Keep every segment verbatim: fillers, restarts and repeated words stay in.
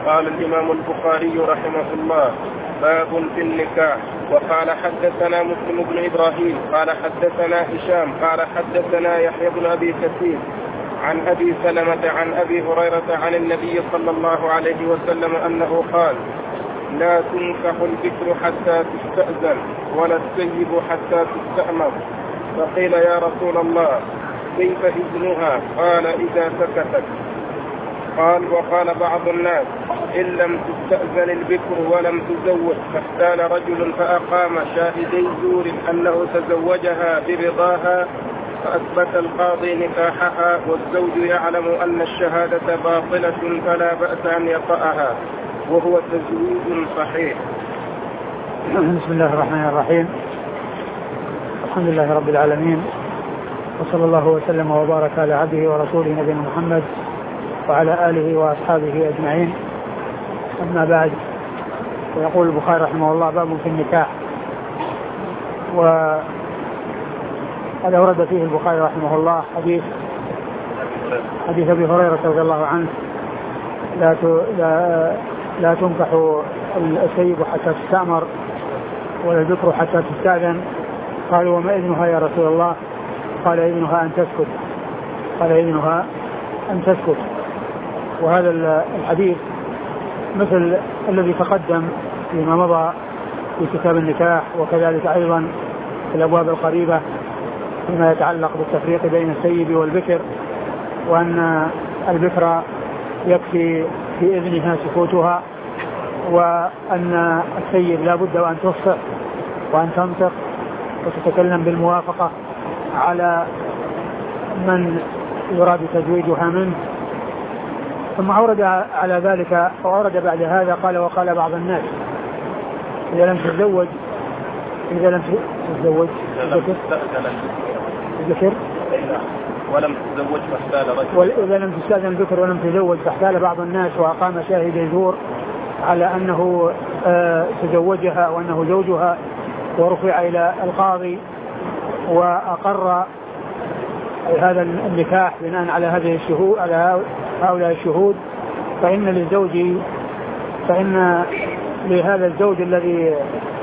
قال الإمام البخاري رحمه الله: باب في النكاح. وقال حدثنا مسلم بن إبراهيم قال حدثنا هشام قال حدثنا يحيى بن أبي كثير عن أبي سلمة عن أبي هريرة عن النبي صلى الله عليه وسلم أنه قال: لا تنكح البكر حتى تستأذن ولا السيب حتى تستأمر. فقيل: يا رسول الله كيف إذنها؟ قال: إذا سكتت. قال: وقال بعض الناس: إن لم تستأذن البكر ولم تزوج فاحتال رجل فأقام شاهدي زور أنه تزوجها برضاها فأثبت القاضي نكاحها والزوج يعلم أن الشهادة باطلة فلا بأس أن يطأها وهو تزويج صحيح. بسم الله الرحمن الرحيم. الحمد لله رب العالمين، وصلى الله وسلم وبارك على عبده ورسوله نبينا محمد وعلى آله وأصحابه أجمعين. أما بعد، ويقول البخاري رحمه الله: باب في النكاح. وهذا ورد فيه البخاري رحمه الله حديث حديث أبي هريرة رضي الله عنه: لا لا لا تنكح السيب حتى تستأمر ولا البكر حتى تستأذن. قالوا: وما إذنها يا رسول الله؟ قال: إذنها أن تسكت قال إذنها أن تسكت. وهذا الحديث مثل الذي تقدم فيما مضى في كتاب النكاح، وكذلك أيضا في الأبواب القريبة فيما يتعلق بالتفريق بين السيب والبكر، وأن البكر يكفي في إذنها سكوتها، وأن السيب لا بد وأن تفصح وأن تنطق وتتكلم بالموافقة على من يراد تزويجها منه. ثم أورد على ذلك وأورد بعد هذا قال: وقال بعض الناس: إذا لم تتزوج إذا لم تتزوج الذكر ولم تتزوج فاحتال رجل وإذا لم تستأذن الذكر ولم تتزوج فاحتال بعض الناس وأقام شاهد يزور على أنه آه تزوجها وأنه زوجها، ورفع إلى القاضي وأقر هذا النكاح بناء على هذه الشهود على هؤلاء الشهود، فإن للزوج فإن لهذا الزوج الذي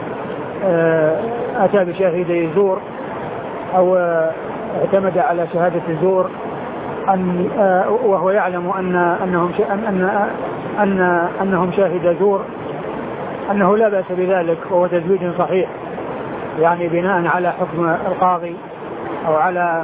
أتى بشاهدي الزور أو اعتمد على شهادة الزور أن وهو يعلم أن أنهم أن أن أنهم شاهد زور أنه لا بأس بذلك وهو تزويج صحيح، يعني بناء على حكم القاضي أو على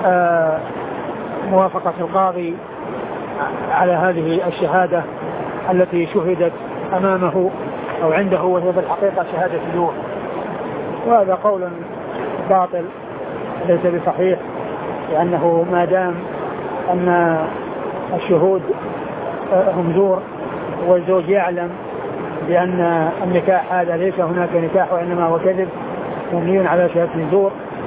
موافقة القاضي على هذه الشهادة التي شهدت أمامه أو عنده، وهي بالحقيقة شهادة زور. وهذا قول باطل ليس بصحيح، لأنه ما دام أن الشهود هم زور والزوج يعلم بأن النكاح هذا ليس هناك نكاح وإنما هو كذب مبني على شهادة الزور،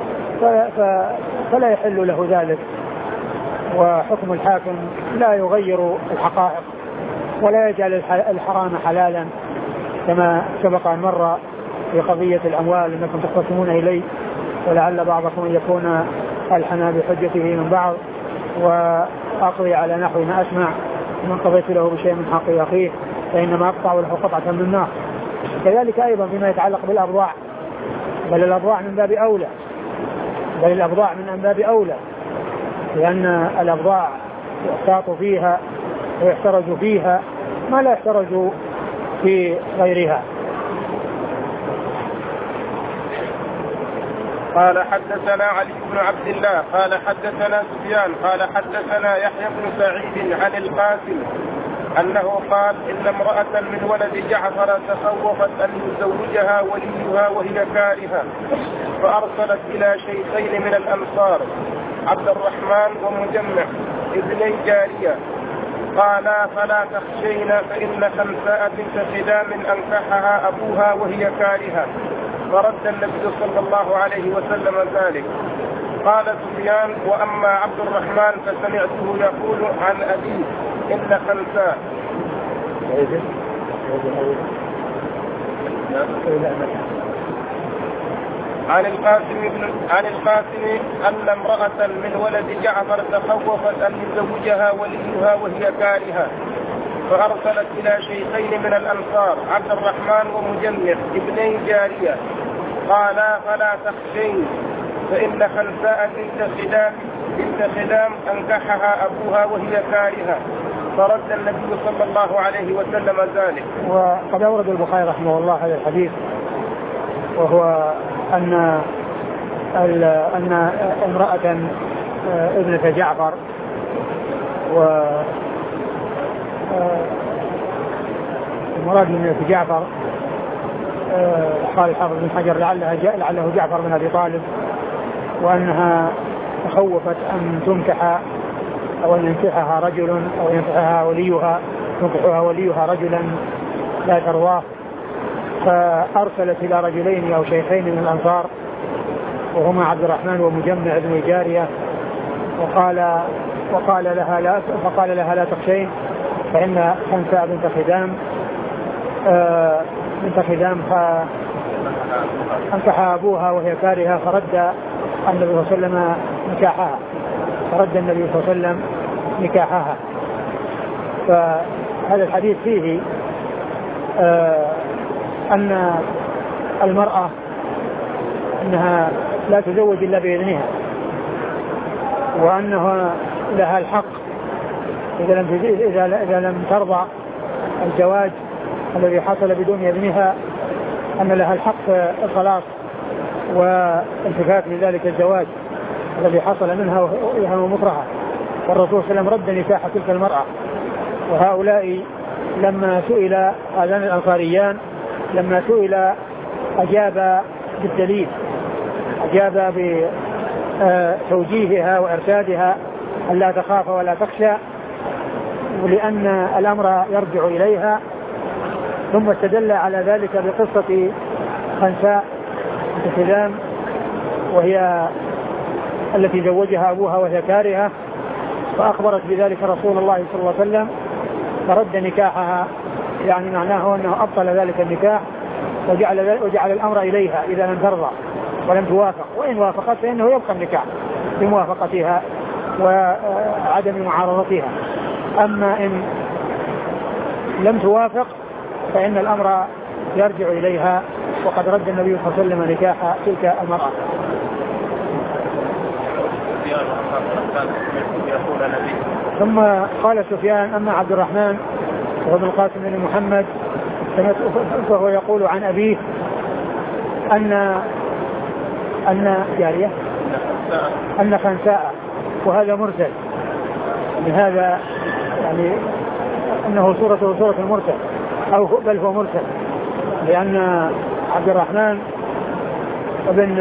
فلا يحل له ذلك. وحكم الحاكم لا يغير الحقائق ولا يجعل الحرام حلالا، كما سبق أن مر في قضية الأموال أنكم تختصمون إليه ولعل بعضكم يكون ألحن بحجته من بعض، وأقضي على نحو ما أسمع، ومن قضيت له بشيء من حق أخيه فإنما أقطع له قطعة من النار. كذلك أيضا فيما يتعلق بالأبضاع، بل الأبضاع من باب أولى بل الأبضاع من باب أولى لأن الأبضاع يحتاط فيها ويحترج فيها ما لا يحترج في غيرها. قال: حدثنا علي بن عبد الله قال حدثنا سفيان قال حدثنا يحيى بن سعيد عن القاسم أنه قال: إن امرأة من ولد جعفر تخوفت أن يزوجها وليها وهي كارهة، فأرسلت إلى شيخين من الأنصار عبد الرحمن ومجمع ابني جارية، قالا: فلا تخشين فإن خنساء بنت خدام أنكحها أبوها وهي كارهة. فرد النبي صلى الله عليه وسلم ذلك. قال سفيان: وأما عبد الرحمن فسمعته يقول عن أبيه: إن خنساء. عن القاسم عن القاسم أن امرأة من ولد جعفر تخوفت أن يزوجها وليها وهي كارهة، فأرسلت إلى شيخين من الأنصار عبد الرحمن ومجمع ابني جارية قالا فلا تخشين فإن خنساء بنت خدام بنت خدام أنكحها أبوها وهي كارهة، فرد النبي صلى الله عليه وسلم ذلك. وقد أورد البخاري رحمه الله هذا الحديث، وهو أن أن امرأة ابنة جعفر و المراد من ابنة جعفر قال الحافظ بن حجر لعلها لعله جعفر بن أبي طالب، وأنها تخوفت أن تنكح أو أن ينكحها رجل أو ينكحها وليها ينكحها وليها رجلا لا ترواه، فأرسلت إلى رجلين أو شيخين من الأنصار وهما عبد الرحمن ومجمع ابن جارية، وقال وقال لها لا فقال لها لا تخشين فإن خنساء بنت خدام آه بنت خدام أنكحها أبوها وهي كارهة، فرد النبي صلى الله عليه وسلم نكاحها فرد النبي صلى الله عليه وسلم نكاحها. فهذا الحديث فيه آه أن المرأة أنها لا تزوج إلا بإذنها، وأنها لها الحق إذا لم إذا إذا لم ترضى الزواج الذي حصل بدون إذنها أن لها الحق في الطلاق والانفكاك لذلك الزواج الذي حصل منها وهي مكرهة. والرسول صلى الله عليه وسلم رد نكاح تلك المرأة. وهؤلاء لما سئل هذان الأنصاريان لما سئل أجاب بالدليل، أجاب بتوجيهها وإرشادها أن لا تخاف ولا تخشى، ولأن الأمر يرجع إليها. ثم استدل على ذلك بقصة خنساء بنت خدام وهي التي زوجها أبوها وهي كارهة، فأخبرت بذلك رسول الله صلى الله عليه وسلم فرد نكاحها، يعني معناه أنه أبطل ذلك النكاح وجعل, وجعل الأمر إليها إذا لم ترضى ولم توافق، وإن وافقت فإنه يبقى النكاح بموافقتها وعدم معارضتها. أما إن لم توافق فإن الأمر يرجع إليها، وقد رد النبي صلى الله عليه وسلم نكاح تلك المرأة. ثم قال سفيان أما عبد الرحمن وابن القاسم بن محمد فهو يقول عن أبيه أن أن جارية أن خنساء، وهذا مرسل، لهذا يعني أنه صورته صورة المرسل أو بل هو مرسل، لأن عبد الرحمن ابن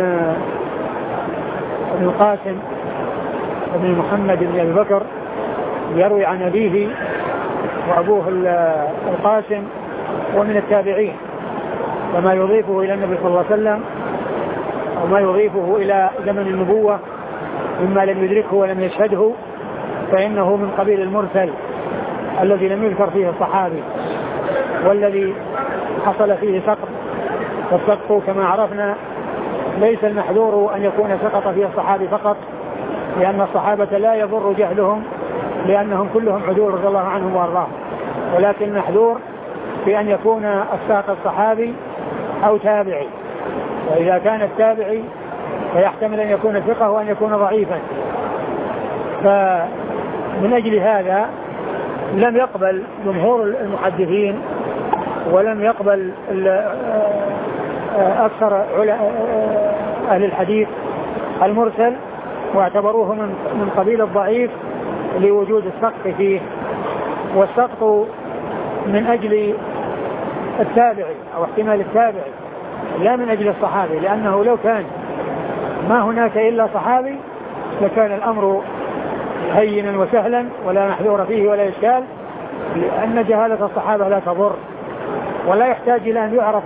ابن القاسم ابن محمد بن أبي بكر يروي عن أبيه، وأبوه القاسم ومن التابعين، وما يضيفه إلى النبي صلى الله عليه وسلم وما يضيفه إلى زمن النبوة مما لم يدركه ولم يشهده فإنه من قبيل المرسل الذي لم يذكر فيه الصحابي، والذي حصل فيه سقط. والسقط كما عرفنا ليس المحذور أن يكون سقط فيه الصحابي فقط، لأن الصحابة لا يضر جهلهم لأنهم كلهم عدول رضي الله عنهم وارضاهم، ولكن المحذور في أن يكون الساقط صحابي أو تابعي، وإذا كان التابعي فيحتمل أن يكون ثقة وأن يكون ضعيفا. فمن أجل هذا لم يقبل جمهور المحدثين ولم يقبل أكثر أهل الحديث المرسل، واعتبروه من قبيل الضعيف لوجود السقط فيه، والسقط من أجل التابعي أو احتمال التابعي لا من أجل الصحابي، لأنه لو كان ما هناك إلا صحابي لكان الأمر هينا وسهلا ولا محذور فيه ولا إشكال، لأن جهالة الصحابة لا تضر، ولا يحتاج إلى أن يعرف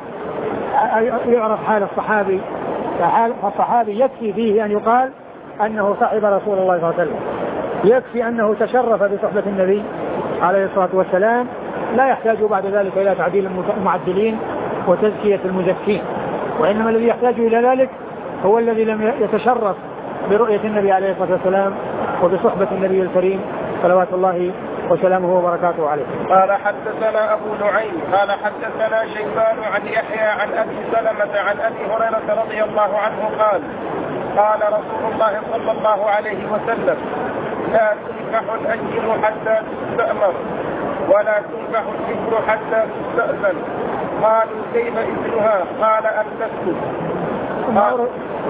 يعرف حال الصحابي. فالصحابي يكفي فيه أن يقال أنه صحب رسول الله صلى الله عليه وسلم، يكفي أنه تشرف بصحبة النبي عليه الصلاة والسلام، لا يحتاج بعد ذلك إلى تعديل المعدلين وتزكية المزكين، وإنما الذي يحتاج إلى ذلك هو الذي لم يتشرف برؤية النبي عليه الصلاة والسلام وبصحبة النبي الكريم صلوات الله وسلامه وبركاته عليه. قال حدثنا أبو نعيم قال حدثنا شيبان عن يحيى عن أبي سلمة عن أبي هريرة رضي الله عنه قال قال رسول الله صلى الله عليه وسلم لا تنكح الأيم حتى تستأمر ولا تنكح الذكر حتى تستأذن. قالوا كيف إذنها؟ قال أن تسكت. قال,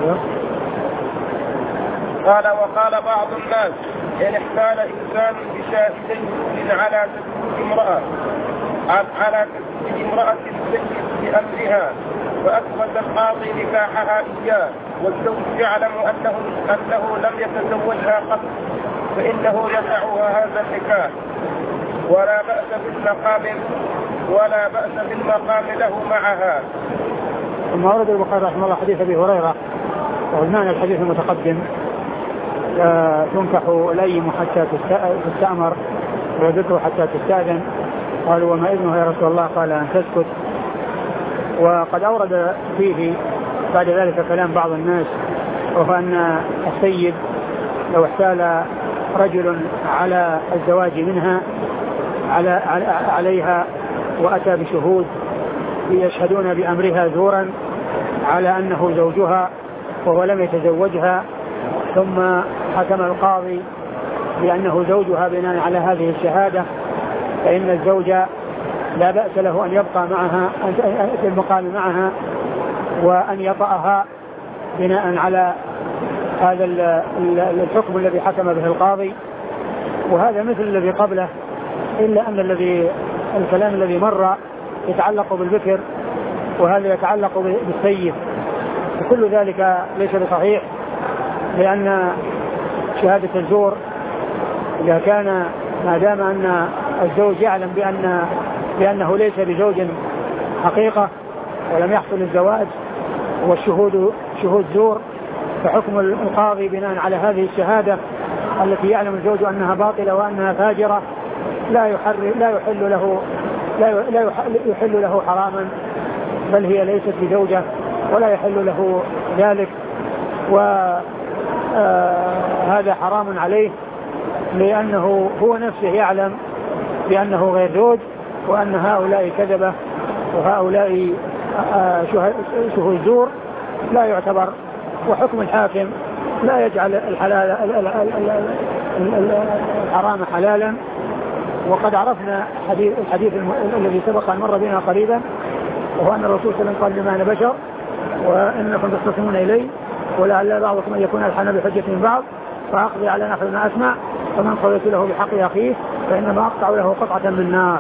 قال وقال بعض الناس إن احتال إنسان بشاهدين على تسكت امرأة على تسكت امرأة السيد بأمرها فأثبت القاضي نكاحها إياه والزوج يعلم أنه, أنه لم يتزوجها قبل فإنه يسعها هذا النكاح ولا بأس بالمقام ولا بأس بالمقام له معها. ثم ورد البخاري رحمه الله حديث أبي هريرة ومعنى الحديث المتقدم لا تنكح الأيم حتى تستأمر والذكر حتى تستأذن. قالوا وما إذنها يا رسول الله؟ قال أن تسكت. وقد أورد فيه بعد ذلك كلام بعض الناس وهو أن السيد لو احتال رجل على الزواج منها على عليها وأتى بشهود يشهدون بأمرها زورا على أنه زوجها وهو لم يتزوجها ثم حكم القاضي بأنه زوجها بناء على هذه الشهادة فإن الزوج لا بأس له أن يبقى معها في المقام معها وأن يطأها بناء على هذا الحكم الذي حكم به القاضي. وهذا مثل الذي قبله إلا أن الذي الكلام الذي مر يتعلق بالبكر وهذا يتعلق بالسيد وكل ذلك ليس بصحيح لأن شهادة الزور إذا كان ما دام أن الزوج يعلم بأن بأنه ليس بزوج حقيقة ولم يحصل الزواج والشهود شهود زور فحكم القاضي بناء على هذه الشهادة التي يعلم الزوج أنها باطلة وأنها فاجرة لا يحل لا يحل له لا يحل له حراما بل هي ليست بزوجة ولا يحل له ذلك وهذا حرام عليه لأنه هو نفسه يعلم بأنه غير زوج وأن هؤلاء كذبة وهؤلاء شهود زور لا يعتبر. وحكم الحاكم لا يجعل الحلال الحرام حلالا. وقد عرفنا حديث الحديث الذي سبق أن مر بنا قريبا وهو أن الرسول صلى الله عليه وسلم قال لما أنا بشر وإنكم تختصمون إلي ولعل بعضكم أن يكون ألحن بحجة من بعض فأقضي على نحو ما أسمع فمن قضيت له بحق أخيه فإنما أقطع له قطعة من نار.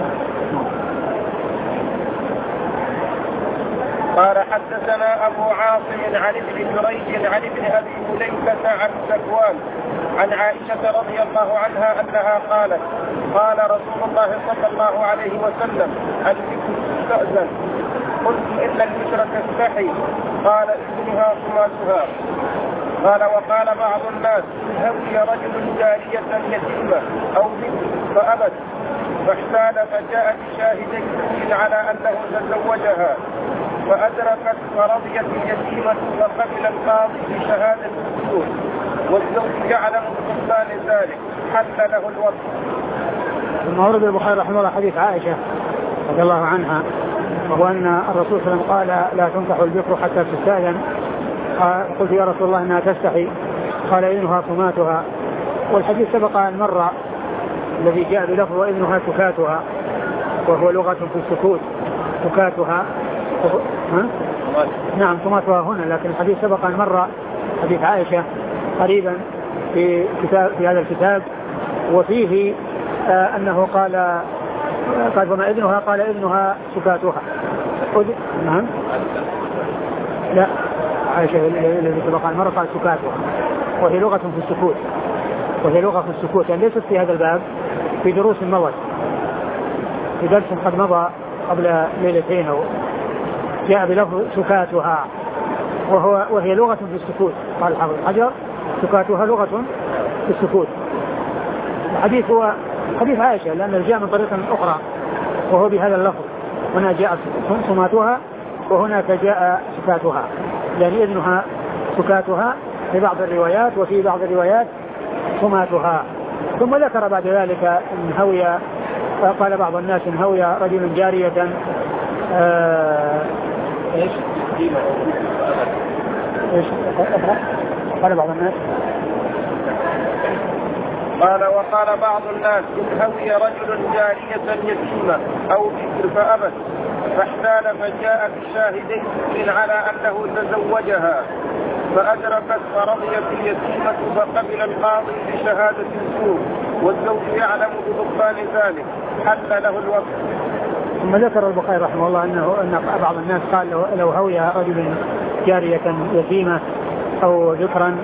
قال حدثنا أبو عاصم عن ابن جريج عن ابن أبي مليكة عن ذكوان عن عائشة رضي الله عنها أنها قالت قال رسول الله صلى الله عليه وسلم البكر تستأذن قلت إن البكر تستحي قال إذنها صماتها. قال وقال بعض الناس هوي رجل جارية يتيمة أو بنت فأبت فاحتال فجاء بشاهدين على أنه تزوجها فأدركت فرضيت اليتيمة فقبل القاضي بشهادة الزور والزوج يعلم ببطلان ذلك حتى له الوصف. ثم ورد البخاري رحمه الله حديث عائشة رضي الله عنها وهو أن الرسول صلى الله عليه وسلم قال لا تنكح البكر حتى تستأذن. قلت يا رسول الله إنها تستحي قال إذنها صماتها. والحديث سبق أن مر الذي جاء بلفظ وإذنها سكاتها وهو لغة في السكوت سكاتها. ها؟ نعم صماتها هنا لكن الحديث سبق أن مر حديث عائشة قريبا في كتاب في هذا الكتاب وفيه آه أنه قال قال وما إذنها قال إذنها سكاتها. نعم لا عائشة الذي سبق أن مر قال سكاتها وهي لغة في السكوت وهي لغة في السكوت يعني ليست في هذا الباب في دروس مضت في درس قد مضى قبل ليلتين جاء بلفظ سكاتها وهو وهي لغة في السكوت. قال الحافظ حجر سكاتها لغة في السكوت. الحديث هو حديث عائشة لأنه جاء من طريقة أخرى وهو بهذا اللفظ هنا جاء صماتها وهناك جاء سكاتها يعني إذنها سكاتها في بعض الروايات وفي بعض الروايات صماتها ثم ذكر بعد ذلك أن هوي، قال بعض الناس إن هوي رجل جارية آه إيش إيش قال بعض الناس قال وقال بعض الناس إن هوي رجل جارية يتيمة أو بكر فأبت فاحتال فجاء بشاهدين على أنه تزوجها فأدركت فرضيت اليتيمة فقبل القاضي بشهادة الزور والزوج يعلم ببطلان ذلك حل له الوقت. ثم ذكر البخاري رحمه الله أنه أن بعض الناس قال لو هوي رجل جارية يتيمة أو ذكرا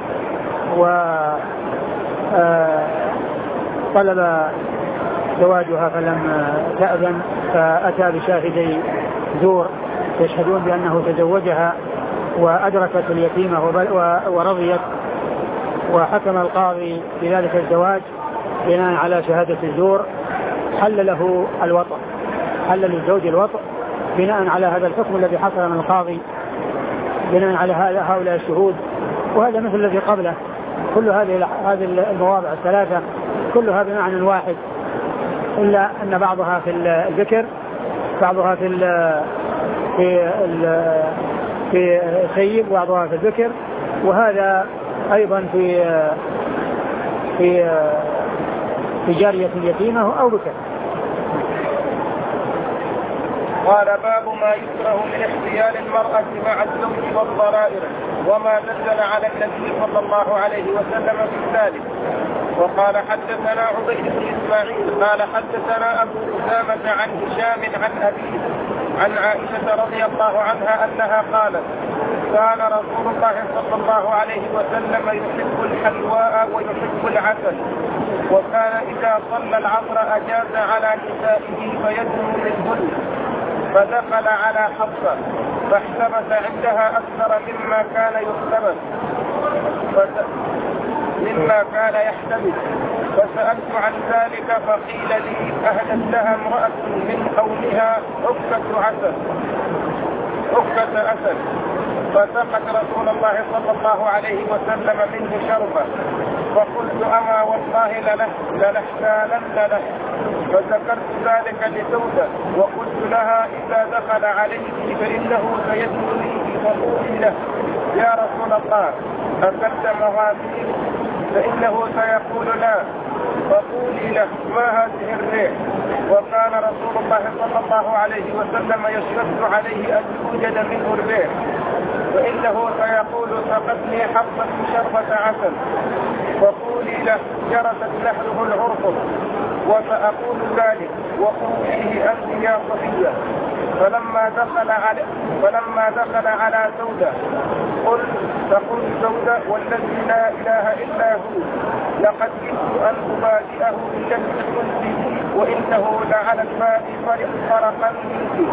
وطلب زواجها فلم تأذن فأتى بشاهدي زور يشهدون بأنه تزوجها وأدركت اليتيمة ورضيت وحكم القاضي بذلك الزواج بناء على شهادة الزور حل له الوطء، حل للزوج الوطء بناء على هذا الحكم الذي حصل من القاضي بناء على هؤلاء الشهود. وهذا مثل الذي قبله، كل هذه هذه المواضع الثلاثة كلها بمعنى واحد إلا أن بعضها في الذكر بعضها في ال في ال في سيب وبعضها في الذكر، وهذا أيضا في في في جارية يتيمة أو بكر. قال باب ما يكره من احتيال المرأة مع الزوج والضرائر وما نزل على النبي صلى الله عليه وسلم في ذلك. وقال حدثنا عبيد بن إسماعيل قال حدثنا أبو أسامة عن هشام عن أبيه عن عائشة رضي الله عنها أنها قالت كان رسول الله صلى الله عليه وسلم يحب الحلواء ويحب العسل وكان إذا صلى العصر أجاز على نسائه فيدنو منهن فدخل على حفصة فاحتبس عندها أكثر مما كان يحتبس مما كان يحتبس فسألت عن ذلك فقيل لي أهدت لها امرأة من قومها عكة عسل عكة أسد فسقت رسول الله صلى الله عليه وسلم منه شربة فقلت أما والله لنحتالن له فذكرت ذلك لسودة وقلت لها إذا دخل عليك فإنه سيدخلني فقولي له يا رسول الله أكلت مغازيل فإنه سيقول لا فقولي له ما هذه الريح. وكان رسول الله صلى الله عليه وسلم يشتد عليه أن يوجد منه الريح فإنه سيقول سقتني حبة شربة عسل فقولي له جرست نحله العرق وسأقول ذلك وقوليه أنت يا صفية. فلما دخل على فلما دخل على سودة قل تقول سودة والذي لا إله إلا هو لقد جئت أن أبادئه بالذي قلت وإنه لعلى الباب فرقا منك.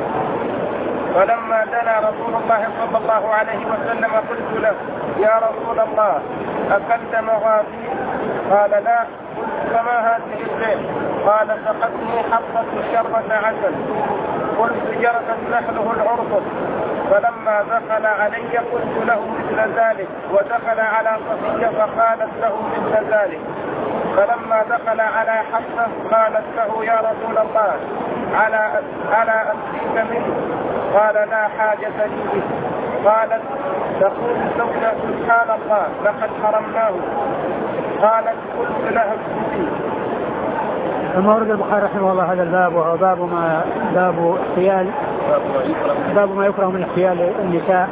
فلما دنا رسول الله صلى الله عليه وسلم قلت له يا رسول الله أكلت مغازيل؟ قال لا. قلت فما هذه الريح؟ قال سقتني حبة شربة عسل. قلت جرست نحله العرق. فلما دخل علي قلت له مثل ذلك ودخل على صفية فقالت له مثل ذلك. فلما دخل على حفصة قالت له يا رسول الله على على أمسيك منه؟ قال لا حاجة لي به. قالت تقول سودة سبحان الله لقد حرمناه. قالت قلت لها اسكتي. ثم ورد البخاري رحمه الله هذا الباب وهو باب ما باب احتيال باب ما يكره من احتيال النساء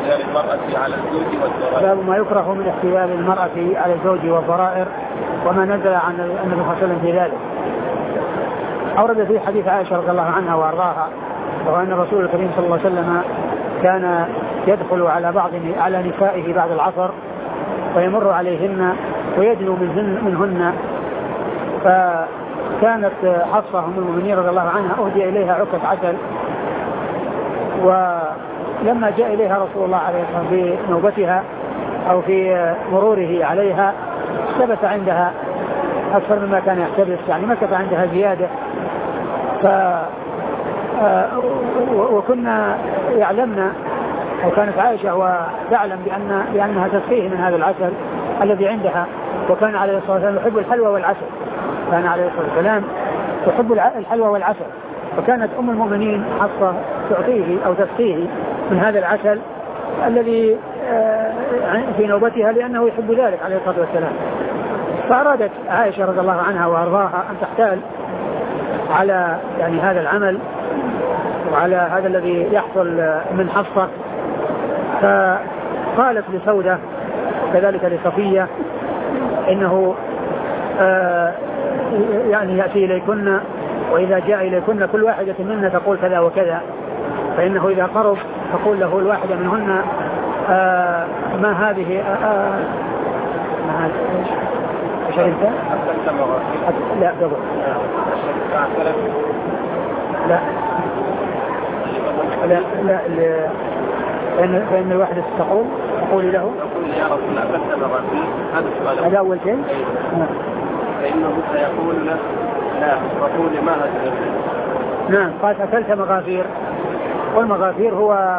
باب ما يكره من احتيال المرأة على الزوج والضرائر وما نزل عن النبي صلى الله عليه وسلم في ذلك. أورد في حديث عائشة رضي الله عنها وأرضاها وهو أن الرسول الكريم صلى الله عليه وسلم كان يدخل على بعض على نسائه بعد العصر ويمر عليهن ويدنو منهن, منهن فكانت حفصة أم المؤمنين رضي الله عنها أهدي إليها عكة عسل ولما جاء إليها رسول الله عليه الصلاة والسلام في نوبتها أو في مروره عليها احتبس عندها أكثر مما كان يحتبس يعني مكث عندها زيادة ف وكنا يعلمنا وكانت عائشة وتعلم بأن بأنها تسقيه من هذا العسل الذي عندها وكان عليه الصلاة والسلام يحب الحلوى والعسل، كان عليه الصلاة والسلام يحب الحلوى والعسل، فكانت أم المؤمنين حفصة تعطيه أو تسقيه من هذا العسل الذي في نوبتها لأنه يحب ذلك عليه الصلاة والسلام. فأرادت عائشة رضي الله عنها وأرضاها أن تحتال على يعني هذا العمل وعلى هذا الذي يحصل من حفصة، فقالت لسودة كذلك لصفية إنه آه يعني يأتي إليكن، وإذا جاء إليكن كل واحدة منا تقول كذا وكذا، فإنه إذا قرب تقول له الواحدة منهن آه ما هذه آه آه ما هذه ايش انت؟ لا قبل لا لا لا لأن فإن الواحدة تقول تقول له هذا أول شيء فإنه سيقول له لا تقول ما هذا. نعم قال أكلت مغافير، والمغافير هو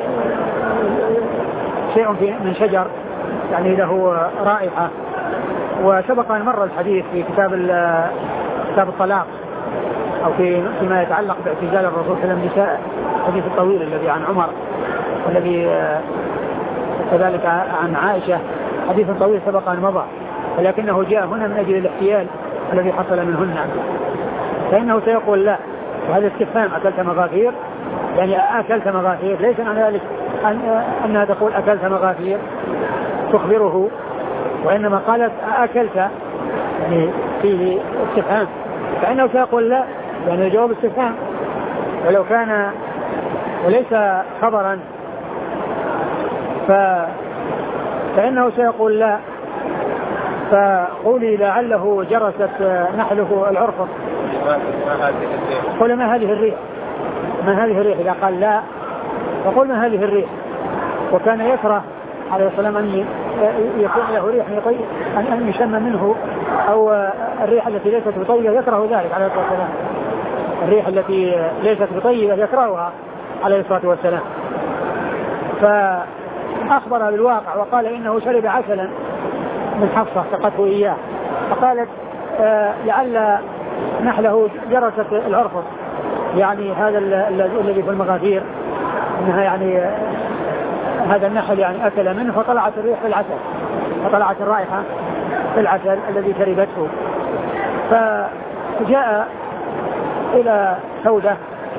شيء من شجر يعني له رائحة، وسبق أن مر الحديث في كتاب كتاب الطلاق أو في فيما يتعلق باعتزال الرسول صلى الله عليه وسلم نساء، الحديث الطويل الذي عن عمر والذي كذلك عن عائشة، حديث طويل سبق أن مضى، ولكنه جاء هنا من أجل الاحتيال الذي حصل منهن، فإنه سيقول لا. وهذا استفهام أكلت مغافير يعني أكلت مغافير، ليس عن ذلك أن أنها تقول أكلت مغافير تخبره، وإنما قالت أكلت يعني فيه استفهام، فإنه سيقول لا يعني جواب استفهام، ولو كان وليس خبرا ف... فإنه سيقول لا، فقولي لعله جرست نحله العرفة، قل ما هذه الريح، ما هذه الريح، إذا قال لا فقل ما هذه الريح. وكان يكره عليه السلام أن يكون له ريح أن يشم منه، أو الريح التي ليست بطيبة يكره ذلك عليه الصلاة والسلام، الريح التي ليست بطيبة يكرهها عليه الصلاة والسلام. فأخبر بالواقع وقال إنه شرب عسلا من حفصة سقته إياه، فقالت آه لعل نحله جرست العرفة، يعني هذا الذي في المغافير انها يعني آه هذا النحل يعني اكل منه، فطلعت الريح في العسل، فطلعت الرائحة في العسل الذي شربته. فجاء الى سودة،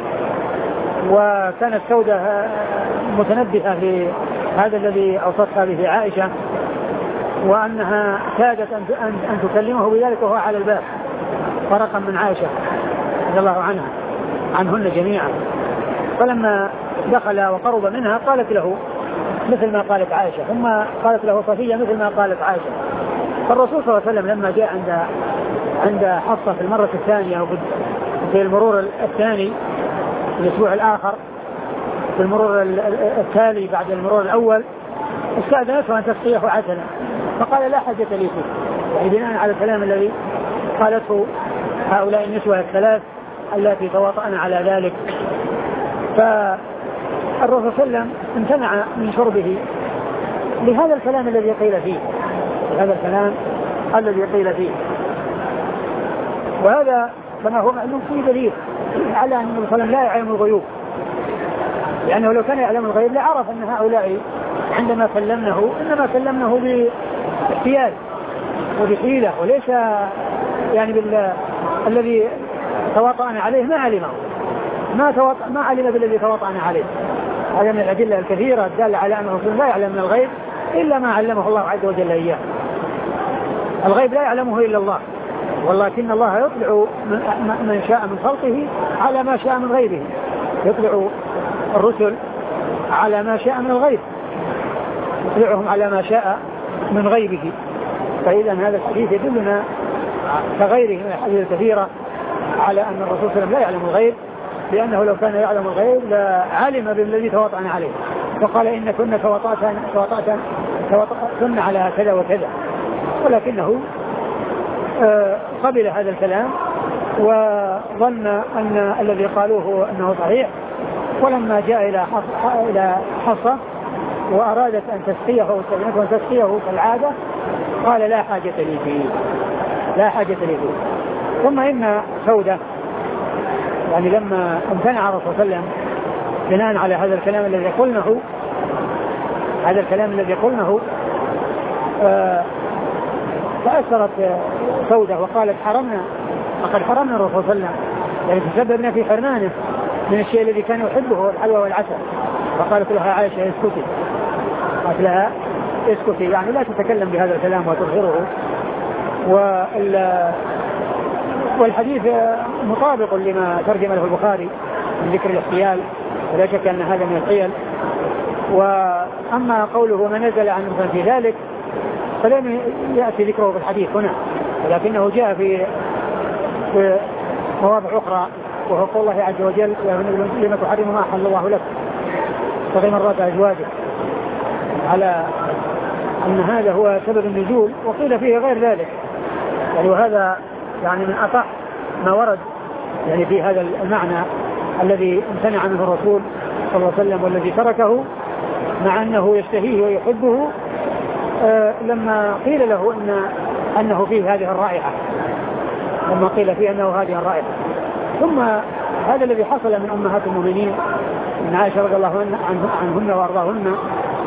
وكانت سودة متنبهة لهذا الذي اوصتها به عائشة، وأنها كادت أن تكلمه بذلك وهو على الباب، فرقا من عائشة رضي الله عنها عنهن جميعا. فلما دخل وقرب منها قالت له مثل ما قالت عائشة، ثم قالت له صفية مثل ما قالت عائشة. فالرسول صلى الله عليه وسلم لما جاء عند عند حفصة في المرة الثانية وفي المرور الثاني في الأسبوع الآخر في المرور التالي بعد المرور الأول، استأذنته أن تسقيه عسلا، فقال لا حاجة لي فيه، يعني بناء على الكلام الذي قالته هؤلاء النسوة الثلاث التي تواطأن على ذلك. فالرسول صلى الله عليه وسلم امتنع من شربه لهذا الكلام الذي قيل فيه، لهذا الكلام الذي قيل فيه. وهذا كما هو معلوم فيه دليل على أن النبي صلى الله عليه وسلم لا يعلم الغيوب، لأنه لو كان يعلم الغيب لعرف أن هؤلاء عندما كلمنه إنما كلمنه باحتيال وبحيلة، وليس يعني بال الذي تواطأنا عليه ما علمه، ما تواطأ ما علم بالذي تواطأنا عليه. هذا من الأدلة الكثيرة الدالة على أن الرسول لا يعلم من الغيب إلا ما علمه الله عز وجل إياه. الغيب لا يعلمه إلا الله، ولكن الله يطلع من شاء من خلقه على ما شاء من غيره، يطلع الرسل على ما شاء من الغيب، يطلعهم على ما شاء من غيبه. فإذا هذا الحديث يدلنا كغيره من الحديث الكثيرة على أن الرسول صلى الله عليه وسلم لا يعلم الغيب، لأنه لو كان يعلم الغيب لعلم بالذي تواطأنا عليه، وقال إن كنا تواطأتن تواطأتن تواطأتن على كذا وكذا، ولكنه آه قبل هذا الكلام وظن أن الذي قالوه أنه صحيح. ولما جاء إلى إلى حصة وأرادت أن تسقيه وأن تسقيه كالعادة، قال لا حاجة لي فيه لا حاجة لي فيه. ثم إن سودة يعني لما امتنع الرسول صلى الله عليه وسلم بناء على هذا الكلام الذي قلناه هذا الكلام الذي قلناه آه فأثرت سودة وقالت حرمنا وقد حرمنا الرسول صلى الله عليه وسلم يعني تسببنا في حرمانه من الشيء الذي كان يحبه الحلوى والعسل. فقالت لها عائشة اسكتي قالت لها اسكتي يعني لا تتكلم بهذا الكلام وتظهره. والحديث مطابق لما ترجم له البخاري من ذكر الاحتيال ولا شك أن هذا من الحيل. وأما قوله ما نزل عن مثل في ذلك فلم يأتي ذكره في الحديث هنا ولكنه جاء في في مواضع أخرى وهو قول الله عز وجل لما تحرم ما أحل الله لك فغي مرات أزواجه على أن هذا هو سبب النزول وقيل فيه غير ذلك يعني وهذا يعني من أصح ما ورد يعني في هذا المعنى الذي امتنع منه الرسول صلى الله عليه وسلم والذي تركه مع أنه يشتهيه ويحبه آه لما قيل له إن أنه فيه هذه الرائحة لما قيل فيه أنه هذه الرائحة. ثم هذا الذي حصل من أمهات المؤمنين من عائشة رضي الله عنهن وأرضاهن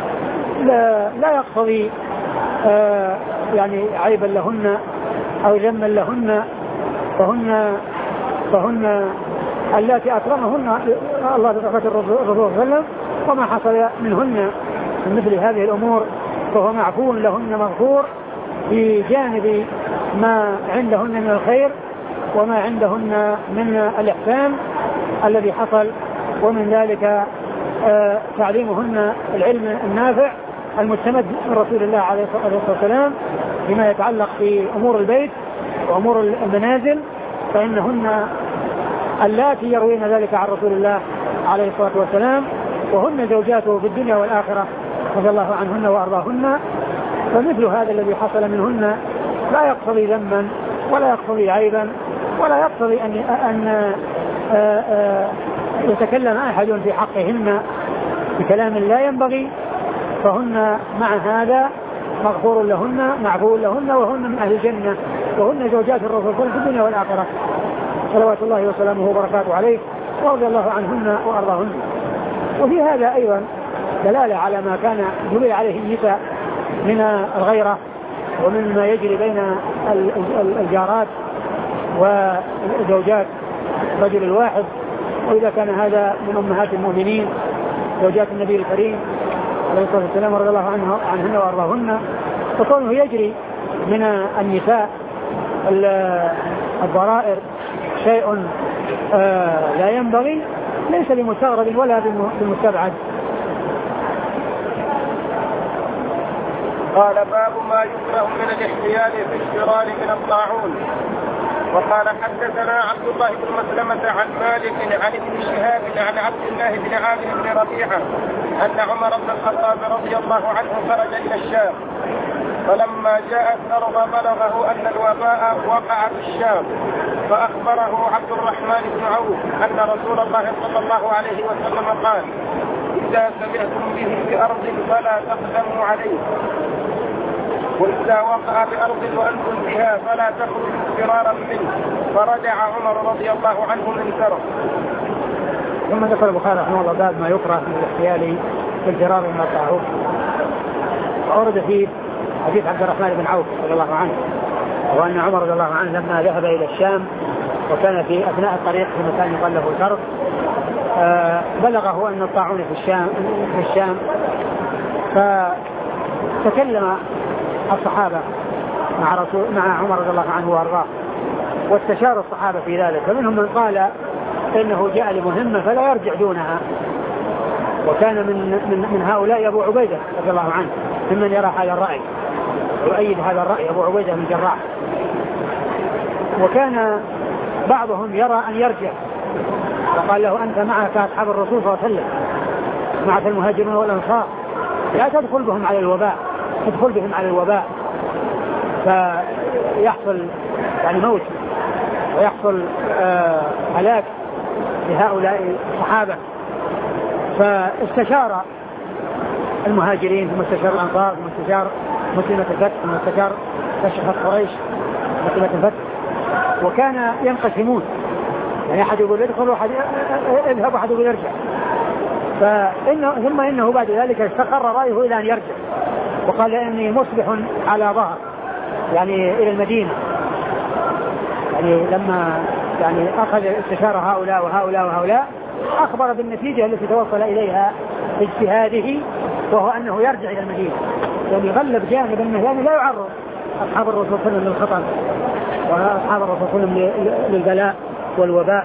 لا, لا يقتضي آه يعني عيبا لهن أو ذما لهن فهن فهن اللاتي أكرمهن الله تبارك الرسول صلى الله عليه وسلم وما حصل منهن من مثل هذه الأمور فهو معفو لهن مغفور في جانب ما عندهن من الخير وما عندهن من الإحسان الذي حصل ومن ذلك آه تعليمهن العلم النافع المستمد من رسول الله عليه الصلاة والسلام بما يتعلق في أمور البيت وأمور المنازل فإنهن اللاتي يروين ذلك عن رسول الله عليه الصلاة والسلام وهن زوجاته في الدنيا والآخرة رضي الله عنهن وأرضاهن. فمثل هذا الذي حصل منهن لا يقتضي ذما ولا يقتضي عيبا ولا يقتضي أن, أن آآ آآ يتكلم أحد في حقهن بكلام لا ينبغي فهن مع هذا مغفور لهن معفو لهن وهن من أهل الجنة وهن زوجات الرسول في الدنيا والآخرة صلوات الله وسلامه وبركاته عليه ورضي الله عنهن وأرضاهن. وفي هذا أيضا دلالة على ما كان جبل عليه النساء من الغيرة ومن ما يجري بين الجارات وزوجات الرجل الواحد. وإذا كان هذا من أمهات المؤمنين زوجات النبي الكريم عليه الصلاة والسلام رضي الله عنه عنهن وأرضاهن فكونه يجري من النساء الضرائر شيء آه لا ينبغي ليس بمستغرب ولا بمستبعد. قال باب ما يكره من الاحتيال في الشرار من الطاعون. وقال حدثنا عبد الله بن مسلمة عن مالك عن ابن شهاب عن عبد الله بن عامر بن ربيعة أن عمر بن الخطاب رضي الله عنه خرج إلى الشام فلما جاء الأرض بلغه أن الوباء وقع في الشام فأخبره عبد الرحمن بن عوف أن رسول الله صلى الله عليه وسلم قال إذا سمعتم به بأرض فلا تقدموا عليه وإذا وقع بأرض وأنتم بها فلا تخرجوا فرارا منه فرجع عمر رضي الله عنه من سره. ثم ذكر البخاري رحمه الله باب ما يكره من الاحتيال في الفرار من الطاعون. وأورد فيه حديث عبد الرحمن بن عوف رضي الله عنه وأن عمر رضي الله عنه لما ذهب إلى الشام وكان في أثناء الطريق في مكان يقال له الكرب آه بلغه أن الطاعون في الشام في الشام فتكلم الصحابة مع رسول مع عمر رضي الله عنه وأرضاه واستشار الصحابة في ذلك فمنهم من قال إنه جاء لمهمة فلا يرجع دونها وكان من من من هؤلاء أبو عبيدة رضي الله عنه ممن يرى هذا الرأي ويؤيد هذا الرأي أبو عبيدة بن الجراح. وكان بعضهم يرى أن يرجع وقال له أنت معك أصحاب الرسول صلى الله عليه وسلم معك المهاجرون والأنصار لا تدخل بهم على الوباء تدخل بهم على الوباء فيحصل يعني موت ويحصل هلاك آه لهؤلاء الصحابة. فاستشار المهاجرين ثم استشار الأنصار ثم استشار مسلمة الفتح ثم استجار كشفت قريش مسلمة الفتح، وكان ينقسمون، يعني أحد يقول ادخل وأحد اذهب وأحد يقول ارجع. فإنه ثم إنه بعد ذلك استقر رأيه إلى أن يرجع، وقال إني مصبح على ظهر يعني إلى المدينة. يعني لما يعني أخذ استشار هؤلاء وهؤلاء وهؤلاء أخبر بالنتيجة التي توصل إليها اجتهاده، وهو أنه يرجع إلى المدينة، يعني غلب جانب أنه يعني لا يعرض أصحاب الرسول صلى الله عليه وسلم للخطر وأصحاب الرسول صلى الله عليه وسلم للبلاء والوباء.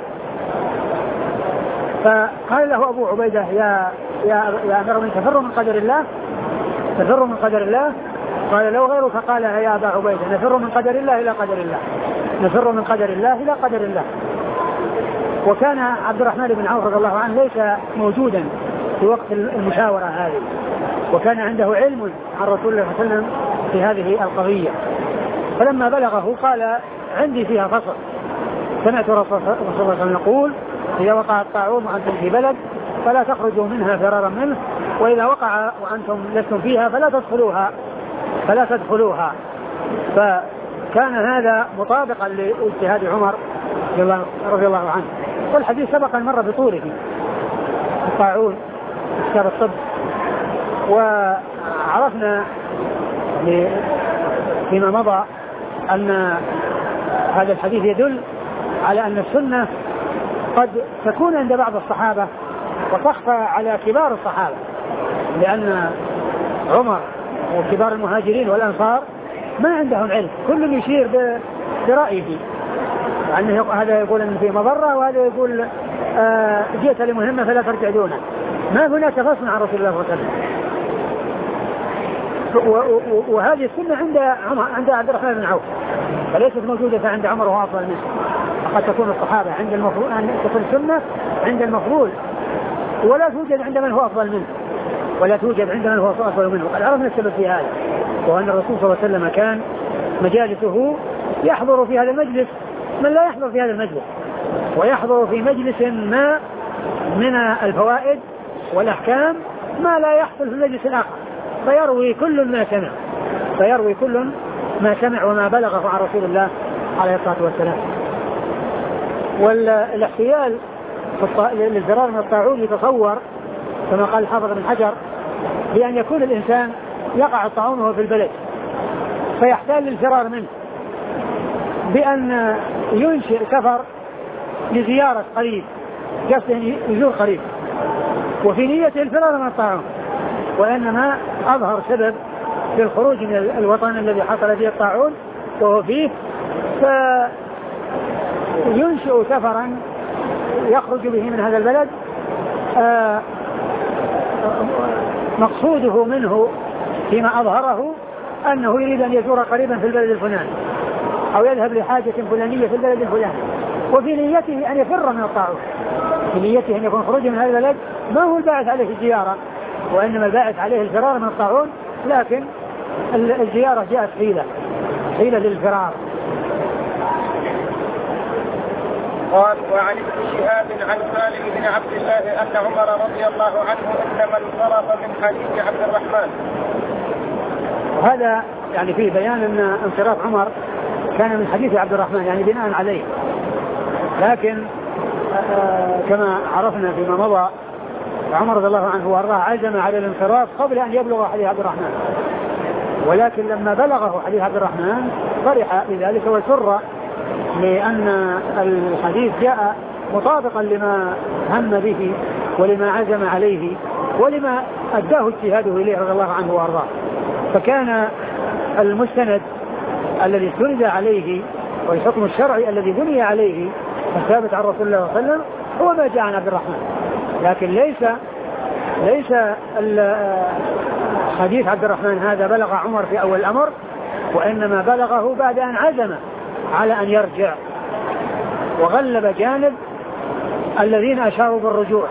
فقال له أبو عبيدة يا يا يا أمير المؤمنين تفر من قدر الله، تفر من قدر الله. قال له غيره فقال يا أبا عبيدة نفر من قدر الله إلى قدر الله، نفر من قدر الله إلى قدر الله. وكان عبد الرحمن بن عوف رضي الله عنه ليس موجودا في وقت المشاورة هذه، وكان عنده علم عن رسول الله صلى الله عليه وسلم في هذه القضية. فلما بلغه قال عندي فيها فصل، سمعت رسول الله صلى الله عليه وسلم يقول إذا وقع الطاعون وأنتم في بلد فلا تخرجوا منها فرارا منه، وإذا وقع وأنتم لستم فيها فلا تدخلوها فلا تدخلوها. فكان هذا مطابقا لاجتهاد عمر رضي الله عنه. والحديث سبق المرة بطوله الطاعون كتاب الطب، وعرفنا فيما مضى أن هذا الحديث يدل على أن السنة قد تكون عند بعض الصحابة وتخفى على كبار الصحابة، لأن عمر وكبار المهاجرين والأنصار ما عندهم علم، كل يشير برأيه، يعني هذا يقول أن في مضرة وهذا يقول آه جئت لمهمة فلا ترجع دونه. ما هناك فصل عن رسول الله صلى الله عليه وسلم. وهذه السنة عند عمر عند عبد الرحمن بن عوف، فليست موجودة عند عمر وهو أفضل منه. قد تكون الصحابة عند المفروض أن تكون السنة عند المفروض، ولا توجد عند من هو أفضل منه، ولا توجد عند من هو أفضل منه. قد عرفنا السبب في هذا، وأن الرسول صلى الله عليه وسلم كان مجالسه يحضر في هذا المجلس من لا يحضر في هذا المجلس، ويحضر في مجلس ما من الفوائد والأحكام ما لا يحصل في المجلس الآخر، فيروي كل ما سمع فيروي كل ما سمع وما بلغه عن رسول الله عليه الصلاة والسلام. والاحتيال للفرار من الطاعون يتصور كما قال الحافظ بن حجر بأن يكون الإنسان يقع الطاعون وهو في البلد فيحتال للفرار منه بأن ينشئ سفر لزيارة قريب، قصد يزور قريب، وفي نيته الفرار من الطاعون، وإنما أظهر سبب للخروج من الوطن الذي حصل فيه الطاعون وهو فيه، فينشئ سفرا يخرج به من هذا البلد مقصوده منه فيما أظهره أنه يريد أن يزور قريبا في البلد الفلاني أو يذهب لحاجة فلانية في البلد الفلاني، وفي نيته أن يفر من الطاعون، في نيته أن يكون خروجه من هذا البلد ما هو الباعث عليه الزيارة، وإنما الباعث عليه الفرار من الطاعون، لكن الزيارة جاءت حيلة حيلة للفرار. قال وعن ابن شهاب عن سالم بن عبد الله أن عمر رضي الله عنه إنما انصرف من حديث عبد الرحمن. وهذا يعني فيه بيان أن انصراف عمر كان من حديث عبد الرحمن يعني بناء عليه، لكن آه كما عرفنا فيما مضى عمر رضي الله عنه وارضاه عزم على الانصراف قبل أن يبلغ حديث عبد الرحمن، ولكن لما بلغه حديث عبد الرحمن فرح بذلك وسر، لأن الحديث جاء مطابقا لما هم به ولما عزم عليه ولما أداه اجتهاده إليه رضي الله عنه وارضاه. فكان المستند الذي استند عليه والحكم الشرعي الذي بني عليه الثابت عن رسول الله صلى الله عليه وسلم هو ما جاء عن عبد الرحمن، لكن ليس ليس حديث عبد الرحمن هذا بلغ عمر في أول الأمر، وإنما بلغه بعد أن عزم على أن يرجع، وغلب جانب الذين أشاروا بالرجوع.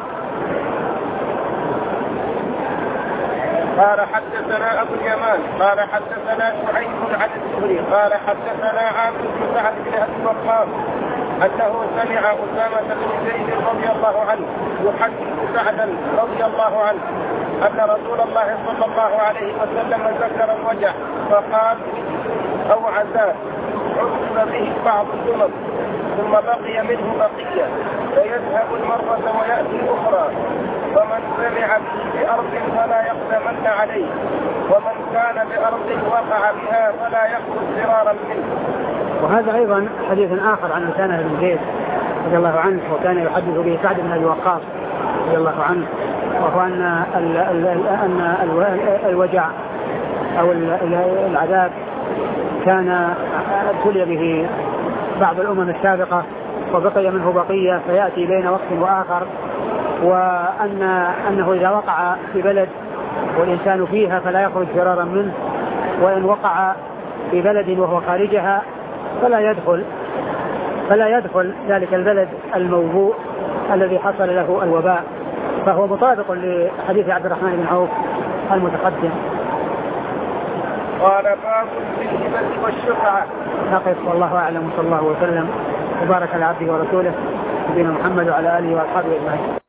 قال حدثنا أبو اليمان قال حدثنا شعيب عن الزهري قال حدثنا عامر بن سعد بن أبي وقاص أنه سمع أسامة بن زيد رضي الله عنه يحدث سعدا رضي الله عنه أن رسول الله صلى الله عليه وسلم ذكر الوجع فقال أو عذاب عذب به بعض الأمم ثم بقي منه بقية فيذهب المرة ويأتي الأخرى ومن سمع به بأرض فلا يقدمن عليه ومن كان بأرض وقع بها فلا يخرج فرارا منه. وهذا أيضا حديث آخر عن أسامة بن زيد رضي الله عنه وكان يحدث به سعد بن أبي وقاص رضي الله عنه وهو أن أن الوجع أو العذاب كان ابتلي به بعض الأمم السابقة وبقي منه بقية فيأتي بين وقت وآخر وأن أنه إذا وقع في بلد والإنسان فيها فلا يخرج فرارا منه وإن وقع في بلد وهو خارجها فلا يدخل فلا يدخل ذلك البلد الموبوء الذي حصل له الوباء فهو مطابق لحديث عبد الرحمن بن عوف المتقدم. قال باب في الهبة والشفعة. نقف والله أعلم صلى الله وسلم وبارك على عبده ورسوله نبينا محمد وعلى آله وأصحابه أجمعين.